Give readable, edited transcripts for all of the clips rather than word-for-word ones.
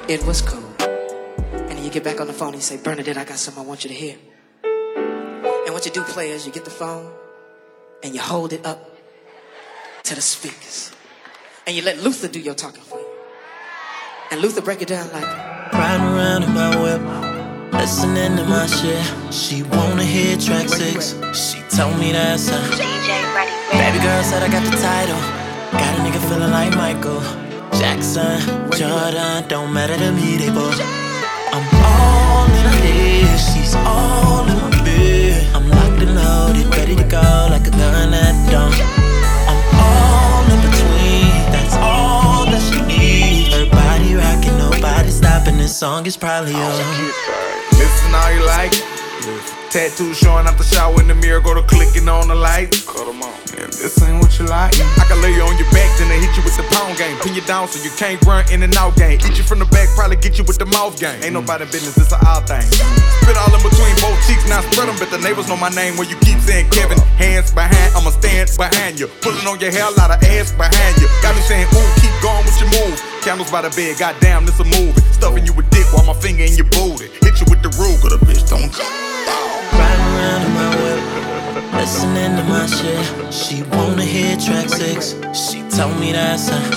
It was cool. And then you get back on the phone and you say, Bernadette, I got something I want you to hear. And what you do, play, is you get the phone and you hold it up to the speakers. And you let Luther do your talking for you. And Luther break it down like, riding around in my whip, listening to my shit. She wanna hear track 6. She told me that's her. Baby girl said I got the title. Got a nigga feeling like Michael Jackson, Jordan, don't matter to me, they both. I'm all in her head, she's all in my bed. I'm locked and loaded, ready to go like a gun at dawn. I'm all in between, that's all that she needs. Her body rocking, nobody stopping, this song is probably on. Listen all you like. Tattoo showing out the shower in the mirror, go to clicking on the light. Cut them on. If this ain't what you like, I can lay you on your back, then they hit you with the pound game. Pin you down so you can't run in and out game. Eat you from the back, probably get you with the mouth game. Ain't nobody business, this a our thing. Spit all in between both cheeks, now spread them, but the neighbors know my name when you keep saying Kevin. Hands behind, I'ma stand behind you. Pulling on your hair, a lot of ass behind you. Got me saying, ooh, keep going with your move. Candles by the bed, goddamn, this a movie. Stuffing you with dick while my finger in your booty. Hit you with the Ruger, the bitch don't jump. Riding around in my whip, listening to my shit. She wanna hear track 6. She told me that's her.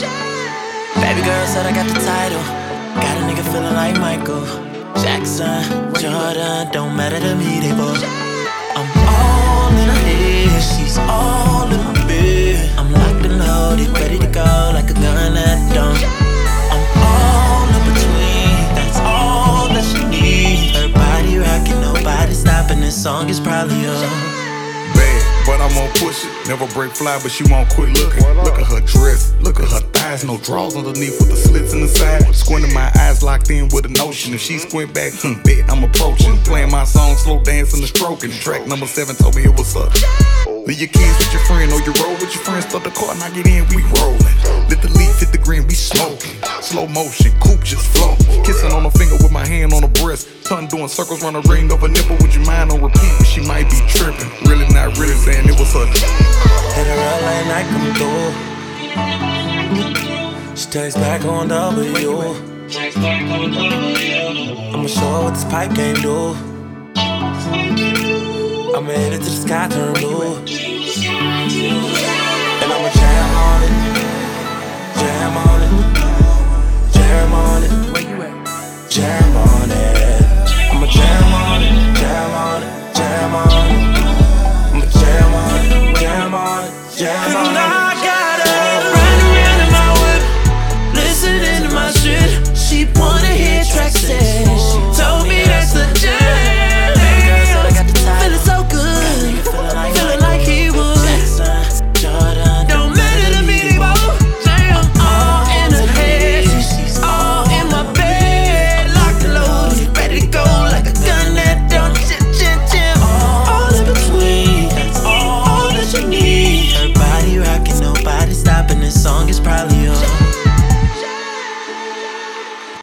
Baby girl said I got the title. Got a nigga feeling like Michael Jackson, Jordan, don't matter to me, they both. I'm all in her head, she's all in my bed. I'm locked and loaded, ready to go like a gun at dawn. I'm all in between, that's all that she needs. Her body rocking, nobody stopping, this song is probably on. Bad, but I'm gonna push it. Never break fly, but she won't quit looking. Look at her dress, look at her thighs. No drawers underneath with the slits in the side. Squinting my eyes locked in with a notion. If she squint back, bet I'm approaching. Playing my song, slow dancing and stroking. Track number 7 told me it was up. Leave your kids with your friend or you roll with your friends. Start the car and I get in, we rollin'. Let the leaf hit the green, we smoking. Slow motion, coupe just flow. Kissing on her finger with my hand on her breast. Tongue doing circles round a ring of a nipple. Would you mind on repeat? But she might be tripping. Really not really saying it was her. Hit her up like night come through. She takes back on W. I'ma show her what this pipe game do. I'ma hit it till the sky turn blue. And I'ma jam on it, jam on it, jam on